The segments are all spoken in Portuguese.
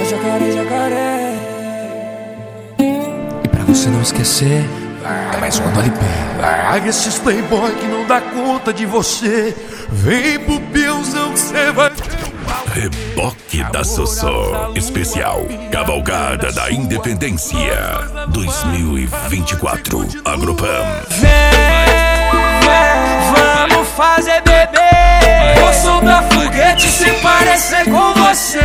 jacaré, jacaré. E pra você não esquecer, é mais uma do LP. Larga esses playboy que não dá conta de você. Vem pro peãozão que cê vai ter um pau. Reboque da Sossô Especial Cavalgada da Independência 2024 Agropan. Vamos fazer bebê. Vou soltar foguete se parecer com você.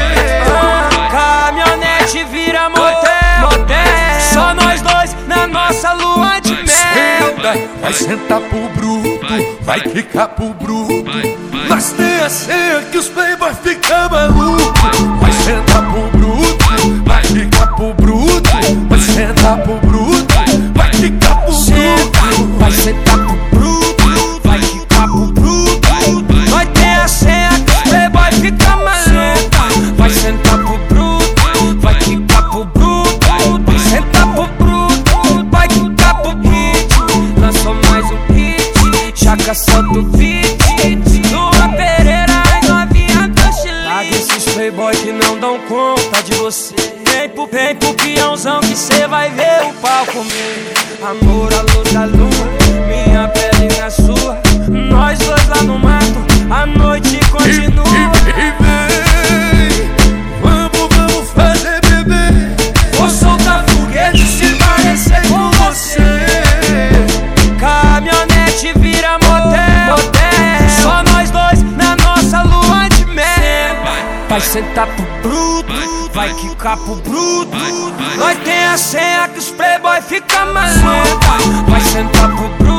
Caminhonete vira motel. Só nós dois na nossa lua de mel. Vai sentar pro bruto, vai quicar pro bruto. Nós tem a senha que os playboy ficam malucos. Vai sentar pro bruto, vai quicar pro bruto. Vai sentar pro bruto, vai quicar pro bruto. Vai sentar pro bruto, vai quicar pro bruto. Nós tem a senha que os playboy ficam malucos. Vai sentar pro bruto, vai quicar pro bruto. Vai sentar pro bruto, vai quicar pro bruto. Lançou mais um hit, Chaka solta o beat. Lua Pereira e novinha do Chile. Larga esses playboy que não dão conta de você. Vem pro peãozão que cê vai ver o pau comer. Amor, a luz da lua, minha pele na sua. Nós dois lá no mato, a noite continua. Vamos fazer bebê. Vou soltar foguete se parecer com você. Caminhonete vira motel. Só nós dois na nossa lua de mel. Vai sentar pro bruto, vai quicar pro bruto. Nós tem a senha que os playboy ficam malucos. Vai sentar pro bruto.